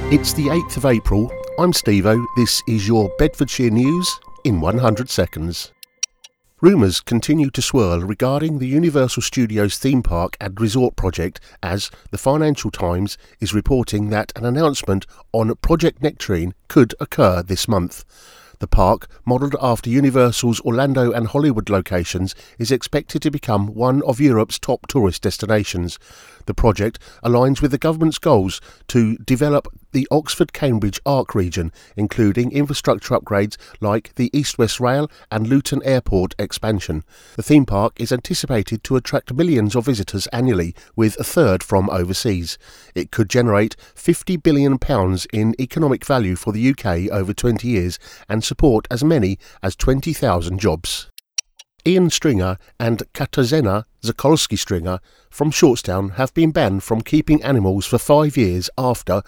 It's the 8th of April. I'm Steve-O. This is your Bedfordshire News in 100 seconds. Rumours continue to swirl regarding the Universal Studios theme park and resort project as the Financial Times is reporting that an announcement on Project Nectarine could occur this month. The park, modelled after Universal's Orlando and Hollywood locations, is expected to become one of Europe's top tourist destinations. The project aligns with the government's goals to develop the Oxford-Cambridge Arc region, including infrastructure upgrades like the East-West Rail and Luton Airport expansion. The theme park is anticipated to attract millions of visitors annually, with a third from overseas. It could generate £50 billion in economic value for the UK over 20 years and support as many as 20,000 jobs. Ian Stringer and Katarzyna Zakolski-Stringer from Shortstown have been banned from keeping animals for 5 years after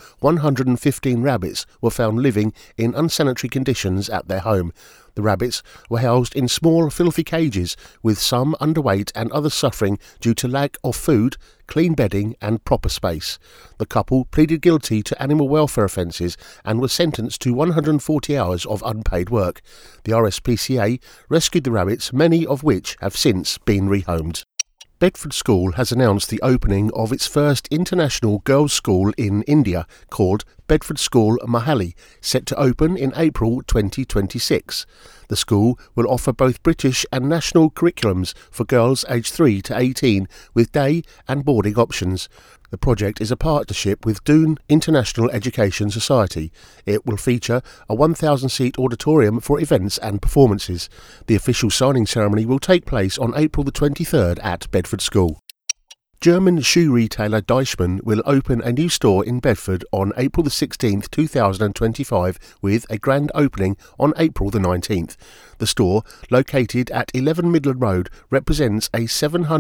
115 rabbits were found living in unsanitary conditions at their home. The rabbits were housed in small, filthy cages, with some underweight and others suffering due to lack of food, clean bedding and proper space. The couple pleaded guilty to animal welfare offences and were sentenced to 140 hours of unpaid work. The RSPCA rescued the rabbits, many of which have since been rehomed. Bedford School has announced the opening of its first international girls' school in India, called Bedford School Mohali, set to open in April 2026. The school will offer both British and national curriculums for girls aged 3 to 18, with day and boarding options. The project is a partnership with Doon International Education Society. It will feature a 1,000-seat auditorium for events and performances. The official signing ceremony will take place on April the 23rd at Bedford School. German shoe retailer Deichmann will open a new store in Bedford on April the 16th, 2025, with a grand opening on April the 19th. The store, located at 11 Midland Road, represents a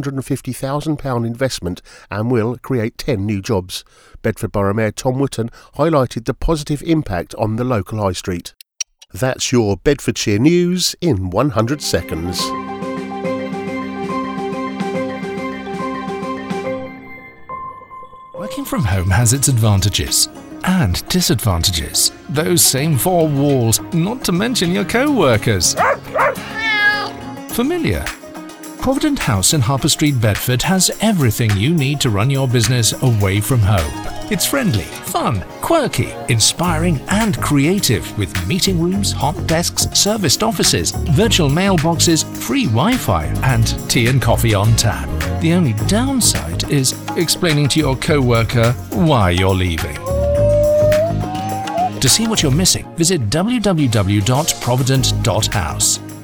£750,000 investment and will create 10 new jobs. Bedford Borough Mayor Tom Wootton highlighted the positive impact on the local high street. That's your Bedfordshire News in 100 seconds. Working from home has its advantages and disadvantages. Those same four walls, not to mention your co-workers. Familiar? Provident House in Harper Street, Bedford has everything you need to run your business away from home. It's friendly, fun, quirky, inspiring and creative, with meeting rooms, hot desks, serviced offices, virtual mailboxes, free Wi-Fi and tea and coffee on tap. The only downside is explaining to your co-worker why you're leaving. To see what you're missing, visit www.provident.house.